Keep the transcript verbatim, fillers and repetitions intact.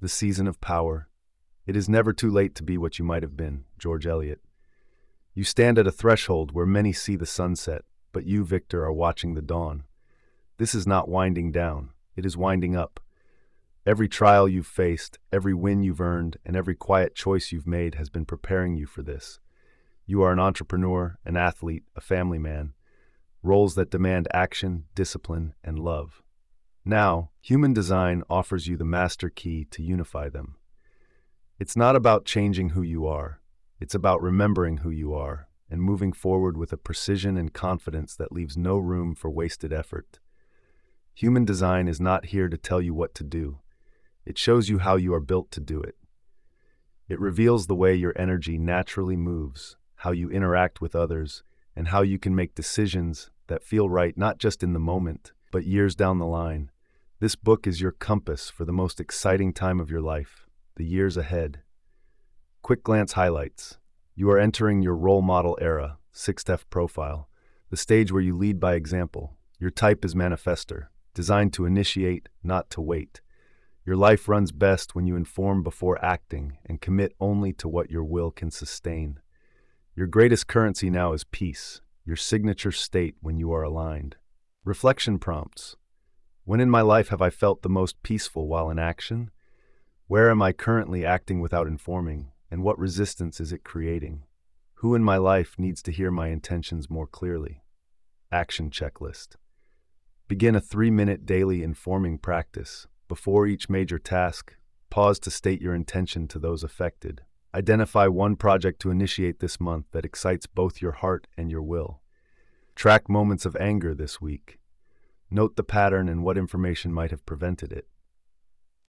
The season of power. It is never too late to be what you might have been. George Eliot. You stand at a threshold where many see the sunset, but you, Victor, are watching the dawn. This is not winding down. It is winding up. Every trial you've faced, every win you've earned, and every quiet choice you've made has been preparing you for this. You are an entrepreneur, an athlete, a family man, roles that demand action, discipline, and love. Now, human design offers you the master key to unify them. It's not about changing who you are. It's about remembering who you are and moving forward with a precision and confidence that leaves no room for wasted effort. Human design is not here to tell you what to do. It shows you how you are built to do it. It reveals the way your energy naturally moves, how you interact with others, and how you can make decisions that feel right not just in the moment, but years down the line. This book is your compass for the most exciting time of your life, the years ahead. Quick glance highlights. You are entering your role model era, sixth F profile, the stage where you lead by example. Your type is manifestor, designed to initiate, not to wait. Your life runs best when you inform before acting and commit only to what your will can sustain. Your greatest currency now is peace, your signature state when you are aligned. Reflection prompts. When in my life have I felt the most peaceful while in action? Where am I currently acting without informing, and what resistance is it creating? Who in my life needs to hear my intentions more clearly? Action checklist. Begin a three-minute daily informing practice. Before each major task, pause to state your intention to those affected. Identify one project to initiate this month that excites both your heart and your will. Track moments of anger this week. Note the pattern and what information might have prevented it.